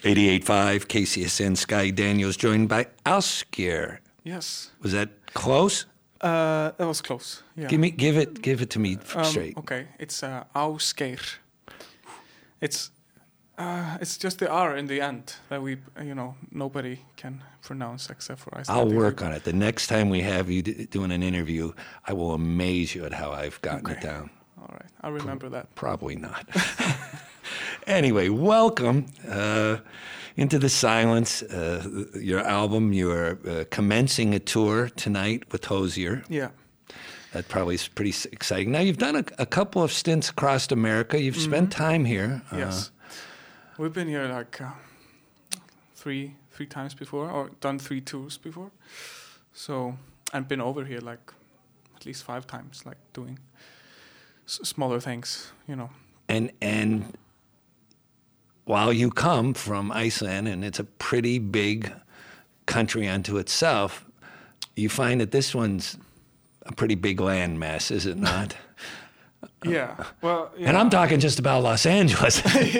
88.5 KCSN Sky Daniels, joined by Ásgeir. Yes. Was that close? That was close. Yeah. Give it to me straight. Okay, it's Ásgeir. It's just the R in the end that nobody can pronounce except for Icelandic. I'll work on it. The next time we have you doing an interview, I will amaze you at how I've gotten it down. All right, I'll remember that. Probably not. Anyway, welcome into the silence. Your album, you're commencing a tour tonight with Hozier. Yeah. That probably is pretty exciting. Now, you've done a couple of stints across America. You've spent time here. Yes. We've been here like three times before, or done 3 tours before. So, and been over here like at least 5 times, like doing smaller things, And while you come from Iceland, and it's a pretty big country unto itself, you find that this one's a pretty big landmass, is it not? Yeah. Well, yeah. And I'm talking just about Los Angeles.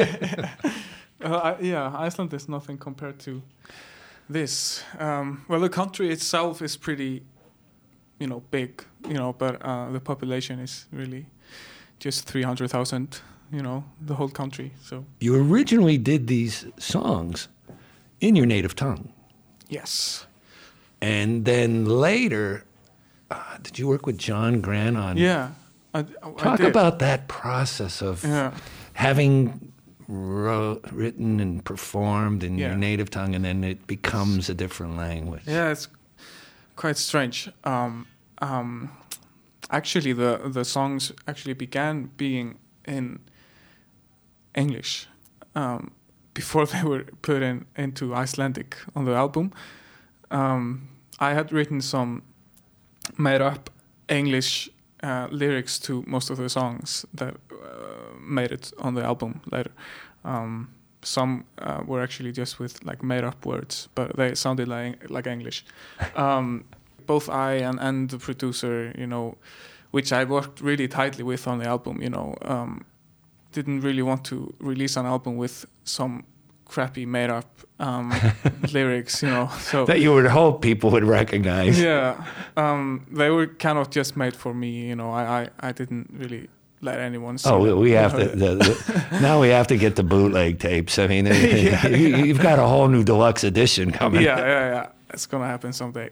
Iceland is nothing compared to this. Well, the country itself is pretty, big, but the population is really just 300,000, the whole country. So you originally did these songs in your native tongue. Yes. And then later, did you work with John Grant on? Yeah. Talk about that process of having written and performed in your native tongue, and then it becomes a different language. Yeah, it's quite strange. Actually, the songs actually began being in English before they were put into Icelandic on the album. I had written some made-up English lyrics to most of the songs that made it on the album later. Some were actually just with like made-up words, but they sounded like English. Both I and the producer, which I worked really tightly with on the album, didn't really want to release an album with some crappy made-up lyrics, so that you would hope people would recognize. Yeah, they were kind of just made for me. I didn't really let anyone see. Oh, we have to. Now we have to get the bootleg tapes. I mean, you've got a whole new deluxe edition coming. Yeah. It's gonna happen someday.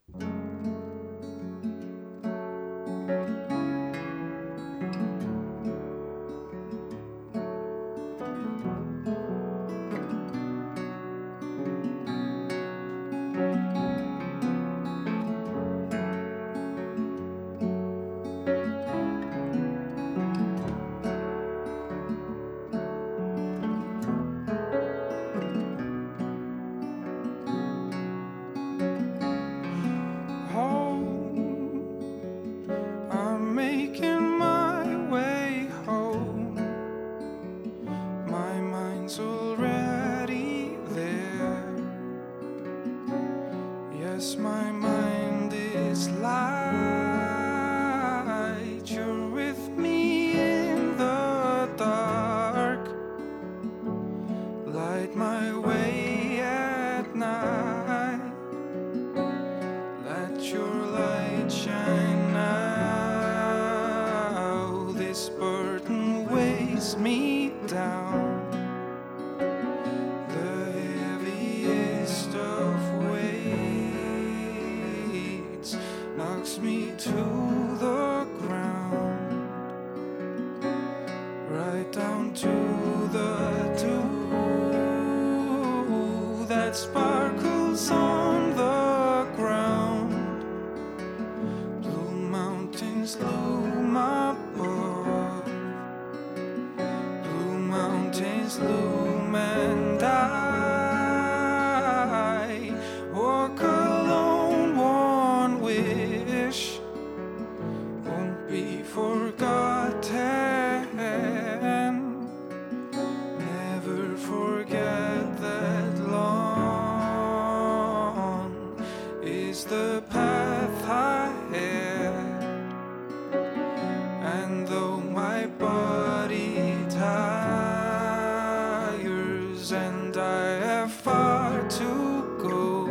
far to go.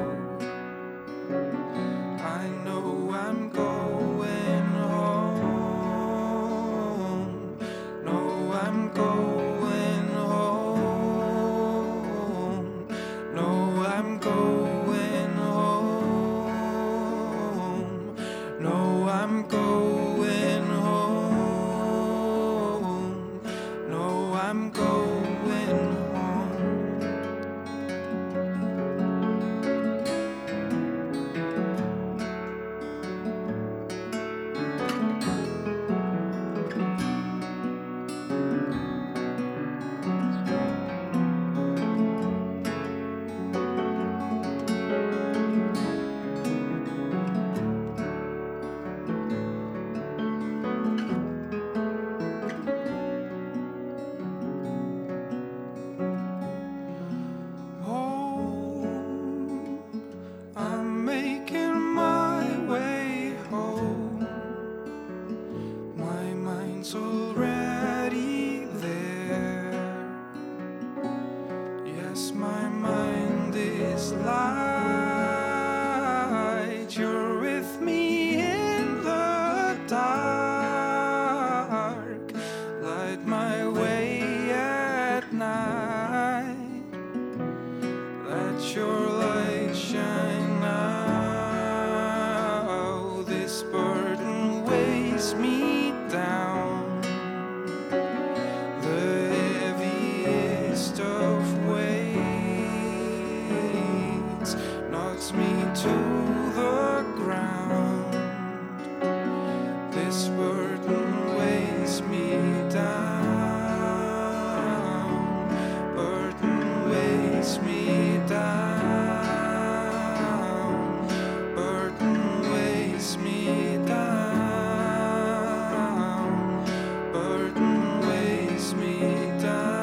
I know I'm going home. No, I'm going home. No, I'm going home. No, I'm going home. No, I'm going home. I'm making my way home. My mind's already there. Yes, my mind is light. You're with me in the dark. Light my way at night. Let your light shine now. This burden weighs me down. The heaviest of weights knocks me to the ground. This burden weighs me down. Burden weighs me down. Burden weighs me down. Burden weighs me down.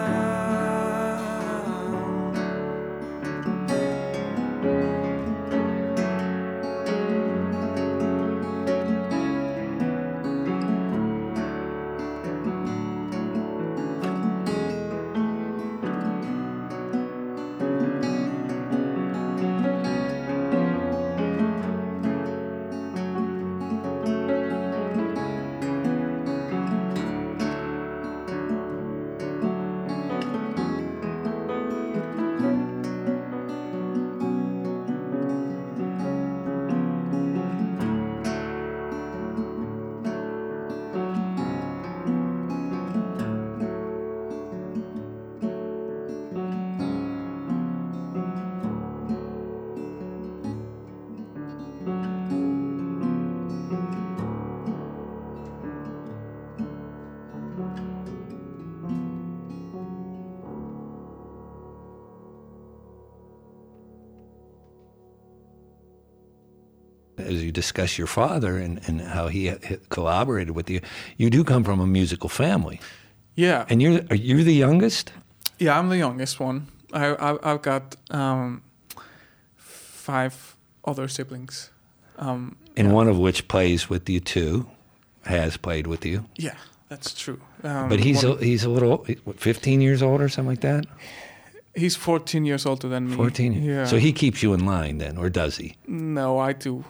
As you discuss your father and how he collaborated with you, you do come from a musical family. Yeah. And are you the youngest? Yeah, I'm the youngest one. I've got 5 other siblings. And yeah. one of which plays with you too, has played with you. Yeah, that's true. But he's a little, what, 15 years old or something like that? He's 14 years older than me. 14? Yeah. So he keeps you in line then, or does he? No, I do.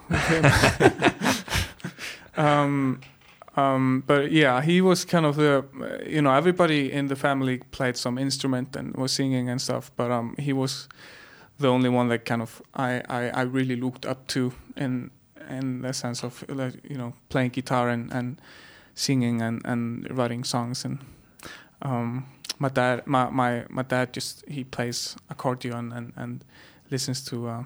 But yeah, he was kind of the, everybody in the family played some instrument and was singing and stuff, but he was the only one that kind of I really looked up to in the sense of, playing guitar and singing and writing songs. And my dad just, he plays accordion and listens to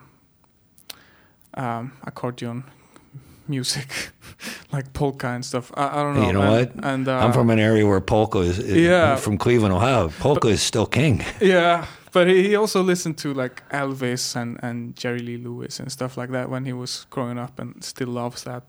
accordion music like polka and stuff. I don't know. You know what? And I'm from an area where polka is from Cleveland, Ohio. Polka is still king. Yeah, but he also listened to like Elvis and Jerry Lee Lewis and stuff like that when he was growing up, and still loves that.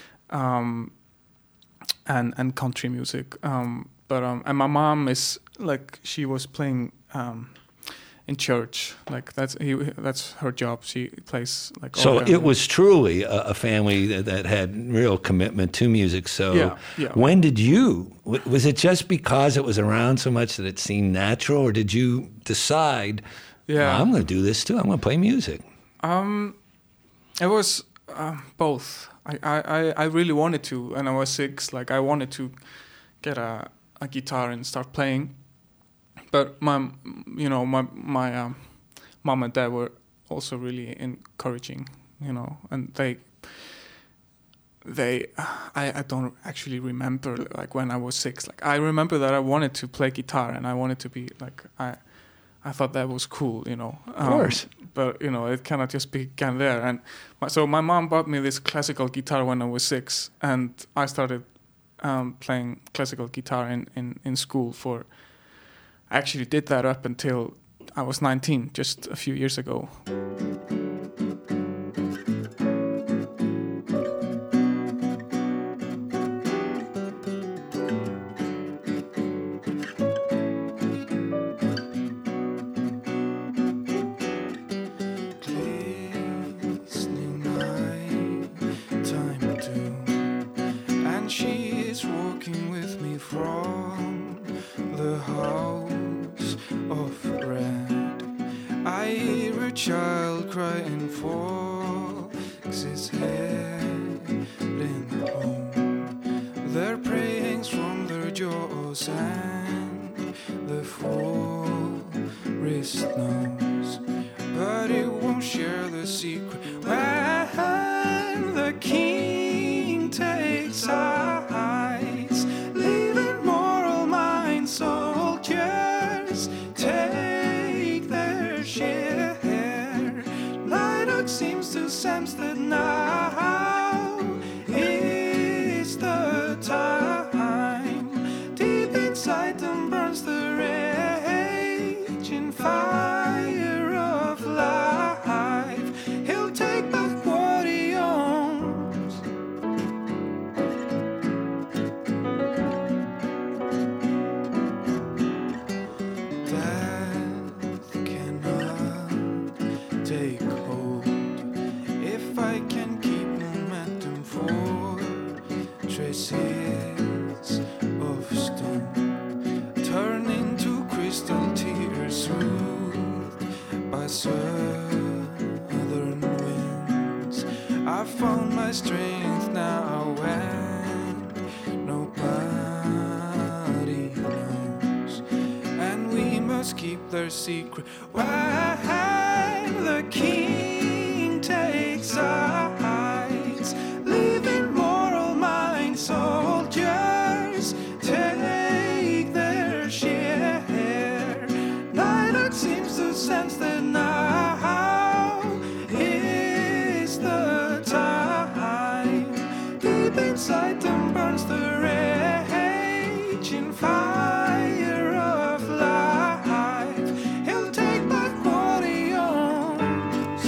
And country music. And my mom is like, she was playing in church, like that's her job. She plays like. So organ. it was truly a family that had real commitment to music. So yeah. When did was it just because it was around so much that it seemed natural, or did you decide Yeah. I'm going to do this too. I'm going to play music. It was both. I really wanted to. When I was 6, like I wanted to get a guitar and start playing. But my mom and dad were also really encouraging, and I don't actually remember like when I was 6. Like I remember that I wanted to play guitar and I wanted to be like I thought that was cool, Of course. But it cannot just began there. And so my mom bought me this classical guitar when I was 6, and I started playing classical guitar in school for. I actually did that up until I was 19, just a few years ago. Child crying for his head in home. Their prayings from their jaws and the forest knows, but it won't share the secret when the king takes sides, leaving moral mind soldiers take their share. Seems to sense that now is the time. Deep inside them burns the raging fire of life. He'll take back what he owns. Death cannot take hold if I can keep momentum for traces of stone, turn into crystal tears soothed by southern winds. I found my strength now and nobody knows, and we must keep their secret when the king takes sides, leaving moral mind soldiers take their share. Lilac seems to sense that now is the time. Deep inside them burns the raging fire of life. He'll take back what he owns.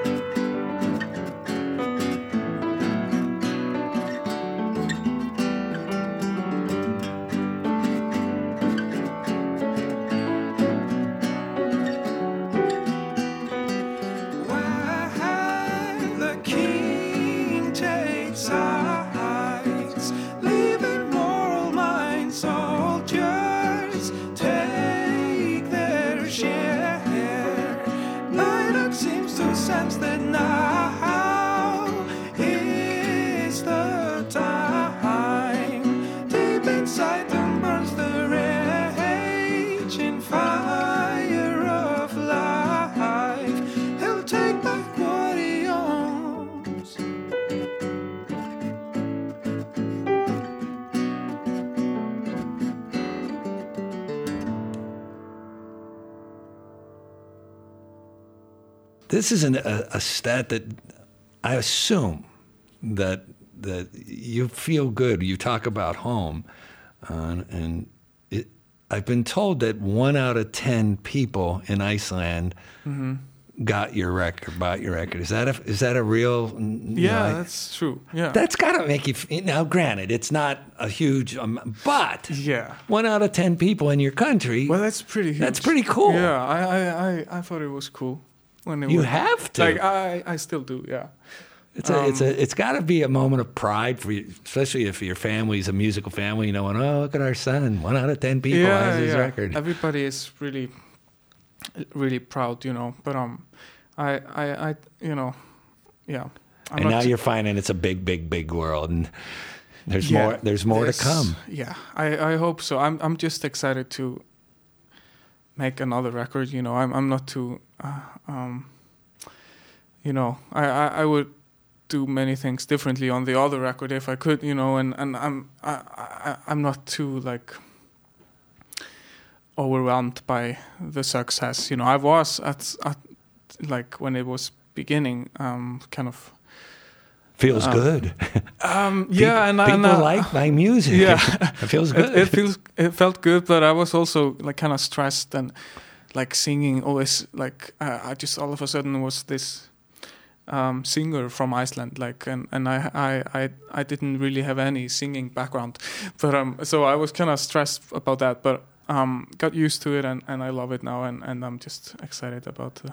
When the king takes sides, leaving moral mind soldiers take their share. Lilac seems to sense that now is the time. Deep inside them burns the raging fire of life. He'll take back what he owns. This is a stat that I assume that you feel good. You talk about home, and I've been told that 1 out of 10 people in Iceland bought your record. Is that a real? Yeah, that's true. Yeah, That's got to make you. Now, granted, it's not a huge, but yeah. 1 out of 10 people in your country. Well, that's pretty huge. That's pretty cool. Yeah, I thought it was cool when it You was, have to. like I still do. Yeah. It's got to be a moment of pride for you, especially if your family's a musical family. Going, oh, look at our son. 1 out of 10 people has his record. Everybody is really really proud, But I yeah. And now you're finding it's a big, big, big world, and there's more to come. Yeah, I hope so. I'm just excited to make another record. I'm not too. I would do many things differently on the other record if I could. And I'm not too like overwhelmed by the success. I was at like when it was beginning, kind of. Feels good. People like my music. Yeah, it feels good. It felt good, but I was also like kind of stressed and like singing always. Like I just all of a sudden was this singer from Iceland, like, and I didn't really have any singing background, but so I was kind of stressed about that, but got used to it and I love it now, and I'm just excited about.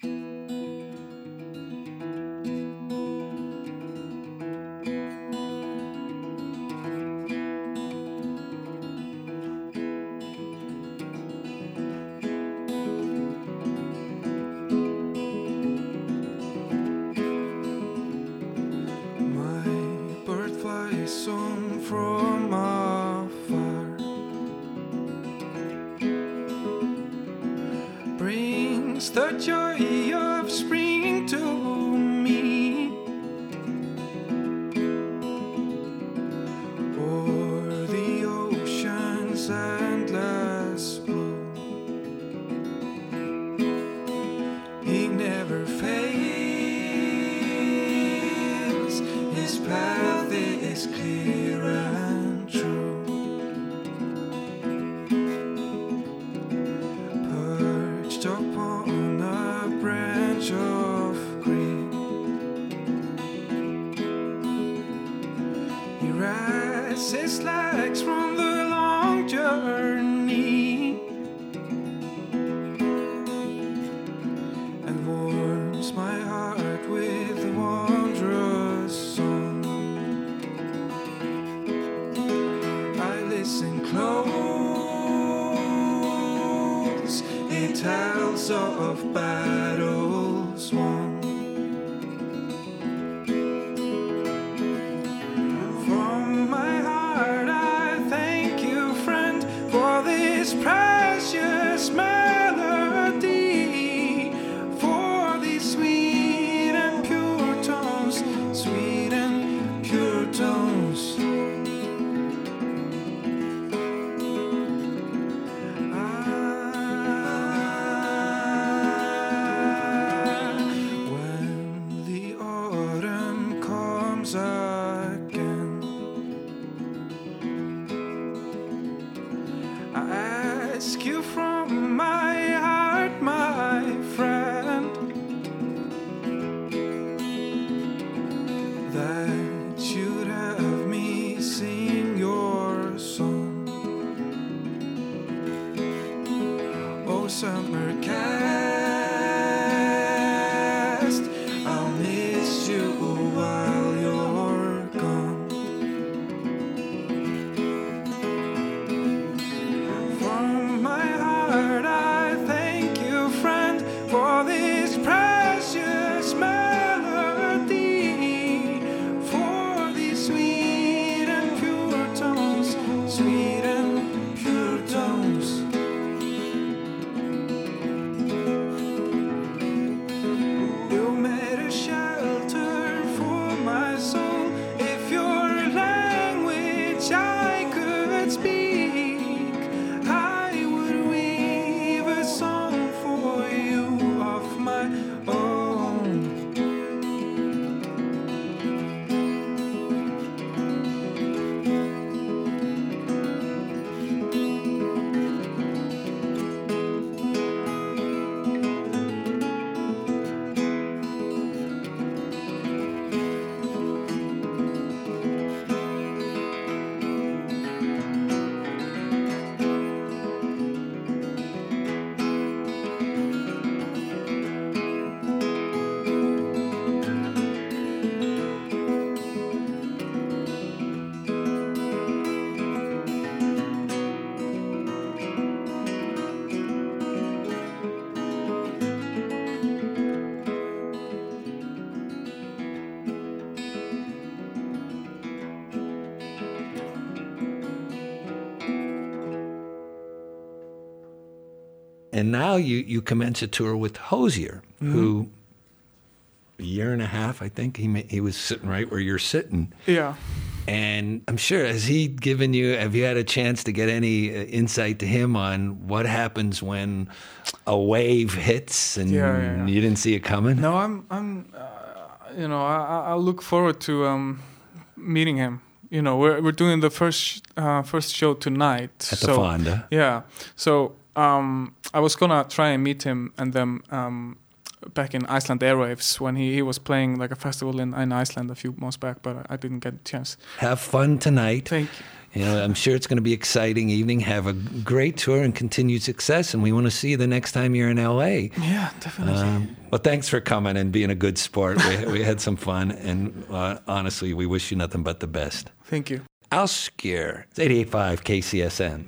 Song from afar brings the joy of spring to me, o'er the ocean's endless blue. He never fails, his path is clear and true. Perched upon a branch of green, he rests his legs from the long journey and warms my heart with a wondrous song. Listen close, it tells of battles won. From my heart I thank you, friend, for this precious melody, for these sweet and pure tones, sweet and pure tones. And now you commence a tour with Hozier, who a year and a half, I think, he was sitting right where you're sitting. Yeah. And I'm sure, have you had a chance to get any insight to him on what happens when a wave hits and you didn't see it coming? No, I look forward to meeting him. You know, we're doing the first show tonight at the Fonda. Yeah. So I was gonna try and meet him and then back in Iceland Airwaves when he was playing like a festival in Iceland a few months back, but I didn't get a chance. Have fun tonight. Thank you. You know, I'm sure it's going to be an exciting evening. Have a great tour and continued success, and we want to see you the next time you're in LA. Yeah, definitely. Well, thanks for coming and being a good sport. We had some fun, and honestly, we wish you nothing but the best. Thank you. Ásgeir, it's 88.5 KCSN.